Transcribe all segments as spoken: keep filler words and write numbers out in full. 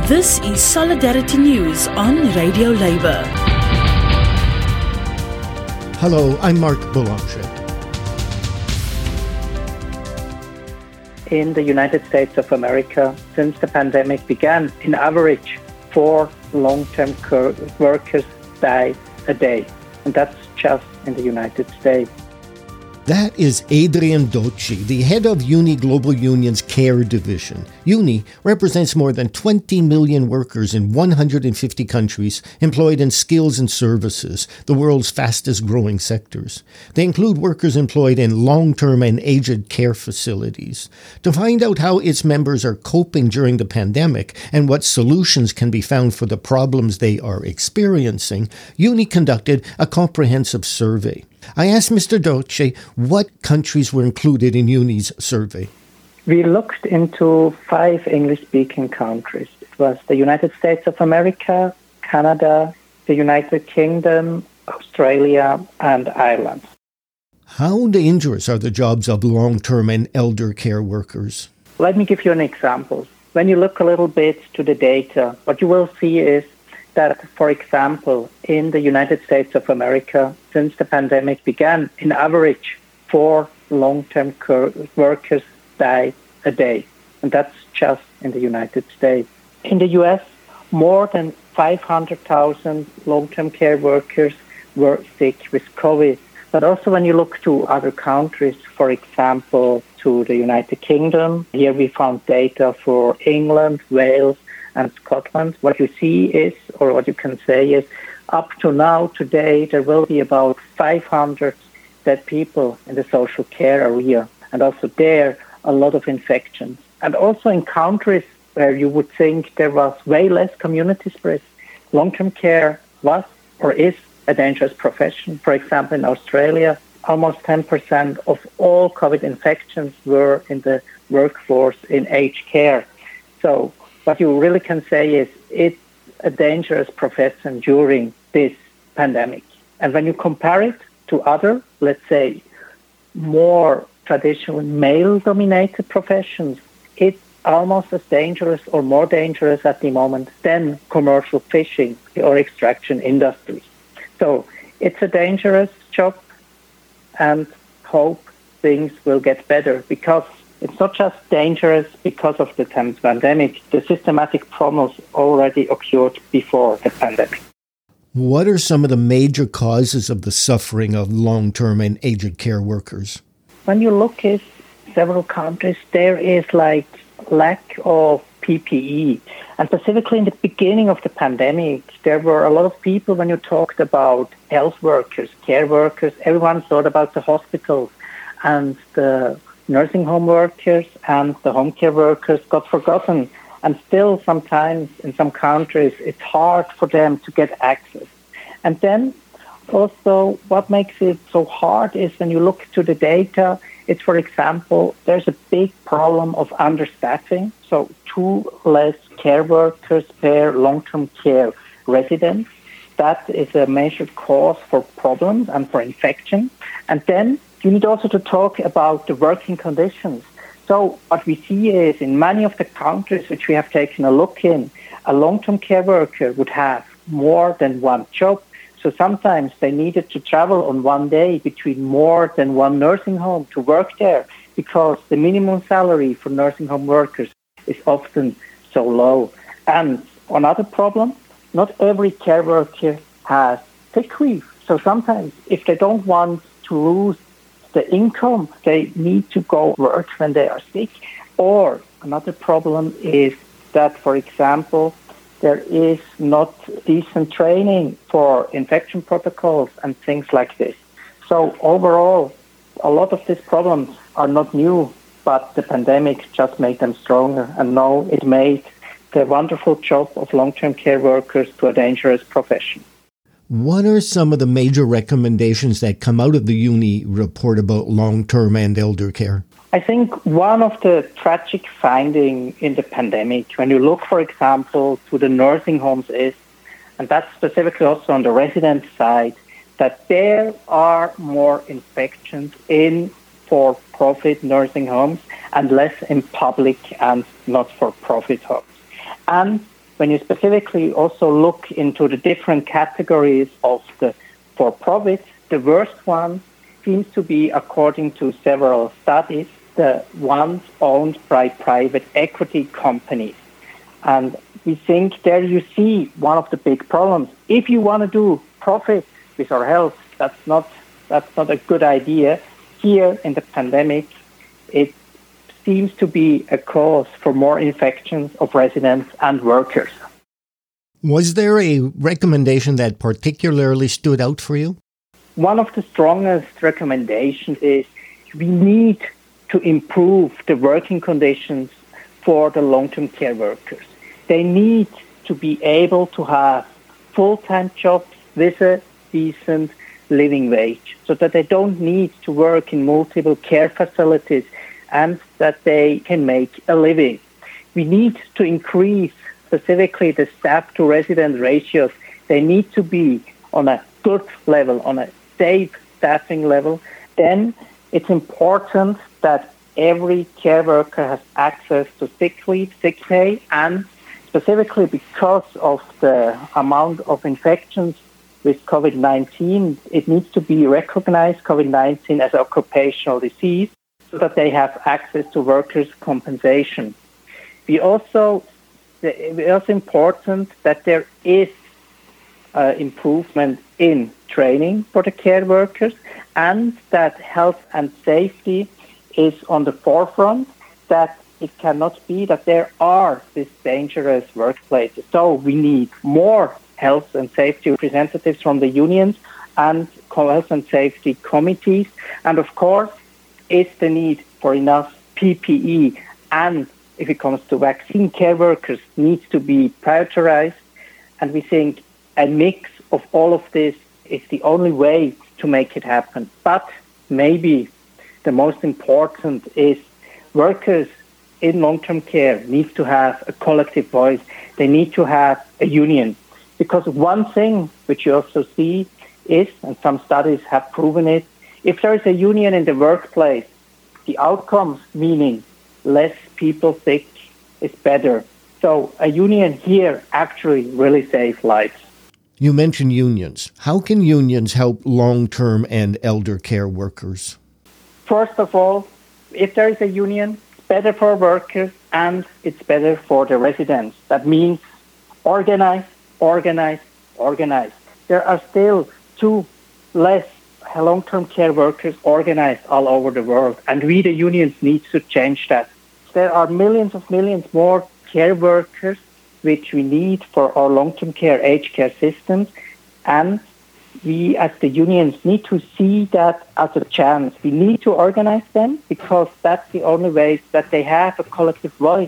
This is Solidarity News on Radio Labour. Hello, I'm Mark Boulanger. In the United States of America, since the pandemic began, in average, four long-term care workers die a day. And that's just in the United States. That is Adrian Docci, the head of UNI Global Union's Care Division. UNI represents more than twenty million workers in one hundred fifty countries employed in skills and services, the world's fastest growing sectors. They include workers employed in long-term and aged care facilities. To find out how its members are coping during the pandemic and what solutions can be found for the problems they are experiencing, UNI conducted a comprehensive survey. I asked Mister Docci what countries were included in UNI's survey. We looked into five English-speaking countries. It was the United States of America, Canada, the United Kingdom, Australia, and Ireland. How dangerous are the jobs of long-term and elder care workers? Let me give you an example. When you look a little bit to the data, what you will see is that, for example, in the United States of America, since the pandemic began, in average, four long-term care workers die a day. And that's just in the United States. In the U S, more than five hundred thousand long-term care workers were sick with COVID. But also when you look to other countries, for example, to the United Kingdom, here we found data for England, Wales, and Scotland. What you see is, or what you can say is, up to now, today, there will be about five hundred dead people in the social care area. And also there, a lot of infections. And also in countries where you would think there was way less community spread, long-term care was or is a dangerous profession. For example, in Australia, almost ten percent of all COVID infections were in the workforce in aged care. So what you really can say is it's a dangerous profession during this pandemic. And when you compare it to other, let's say, more traditional male-dominated professions, it's almost as dangerous or more dangerous at the moment than commercial fishing or extraction industries. So it's a dangerous job, and hope things will get better, because it's not just dangerous because of the pandemic. The systematic problems already occurred before the pandemic. What are some of the major causes of the suffering of long-term and aged care workers? When you look at several countries, there is like lack of P P E. And specifically in the beginning of the pandemic, there were a lot of people, when you talked about health workers, care workers, everyone thought about the hospitals, and the nursing home workers and the home care workers got forgotten. And still sometimes in some countries, it's hard for them to get access. And then also what makes it so hard is when you look to the data, it's, for example, there's a big problem of understaffing. So two less care workers per long-term care residents. That is a major cause for problems and for infection. And then you need also to talk about the working conditions. So what we see is in many of the countries which we have taken a look in, a long-term care worker would have more than one job. So sometimes they needed to travel on one day between more than one nursing home to work there, because the minimum salary for nursing home workers is often so low. And another problem, not every care worker has sick leave. So sometimes if they don't want to lose the income, they need to go work when they are sick. Or another problem is that, for example, there is not decent training for infection protocols and things like this. So overall, a lot of these problems are not new, but the pandemic just made them stronger. And now it made the wonderful job of long-term care workers to a dangerous profession. What are some of the major recommendations that come out of the UNI report about long-term and elder care? I think one of the tragic findings in the pandemic, when you look, for example, to the nursing homes is, and that's specifically also on the resident side, that there are more infections in for-profit nursing homes and less in public and not-for-profit homes. And when you specifically also look into the different categories of the for-profit, the worst one seems to be, according to several studies, the ones owned by private equity companies. And we think there you see one of the big problems. If you want to do profit with our health, that's not that's not a good idea. Here in the pandemic, it seems to be a cause for more infections of residents and workers. Was there a recommendation that particularly stood out for you? One of the strongest recommendations is we need to improve the working conditions for the long-term care workers. They need to be able to have full-time jobs with a decent living wage so that they don't need to work in multiple care facilities and that they can make a living. We need to increase specifically the staff-to-resident ratios. They need to be on a good level, on a safe staffing level. Then it's important that every care worker has access to sick leave, sick pay, and specifically because of the amount of infections with COVID nineteen, it needs to be recognized, COVID nineteen, as an occupational disease so that they have access to workers' compensation. We also, it's also important that there is uh, improvement in training for the care workers and that health and safety is on the forefront, that it cannot be that there are these dangerous workplaces. So we need more health and safety representatives from the unions and health and safety committees. And of course, is the need for enough P P E, and if it comes to vaccine, care workers needs to be prioritized. And we think a mix of all of this is the only way to make it happen. But maybe the most important is workers in long-term care need to have a collective voice. They need to have a union. Because one thing which you also see is, and some studies have proven it, if there is a union in the workplace, the outcomes, meaning less people sick, is better. So a union here actually really saves lives. You mentioned unions. How can unions help long-term and elder care workers? First of all, if there is a union, it's better for workers and it's better for the residents. That means organize, organize, organize. There are still too less long-term care workers organized all over the world, and we, the unions, need to change that. There are millions of millions more care workers which we need for our long-term care, aged care systems, and we as the unions need to see that as a chance. We need to organize them because that's the only way that they have a collective voice.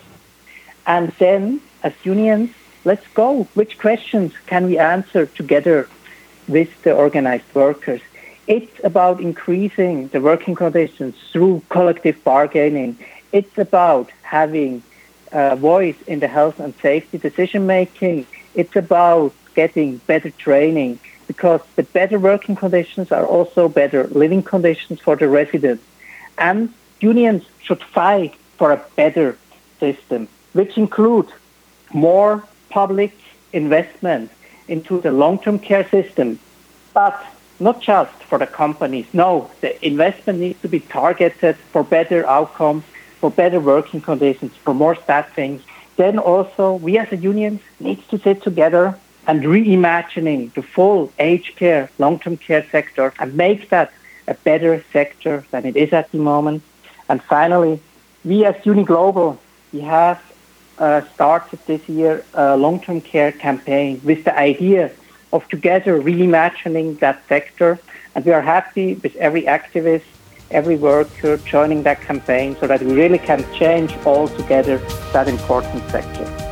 And then, as unions, let's go. Which questions can we answer together with the organized workers? It's about increasing the working conditions through collective bargaining. It's about having a voice in the health and safety decision-making. It's about getting better training because the better working conditions are also better living conditions for the residents. And unions should fight for a better system, which includes more public investment into the long-term care system, but not just for the companies. No, the investment needs to be targeted for better outcomes, for better working conditions, for more staffing. Then also, we as a union need to sit together and reimagining the full aged care, long-term care sector and make that a better sector than it is at the moment. And finally, we as Uni Global, we have uh, started this year a long-term care campaign with the idea of together reimagining that sector. And we are happy with every activist, every worker joining that campaign so that we really can change all together that important sector.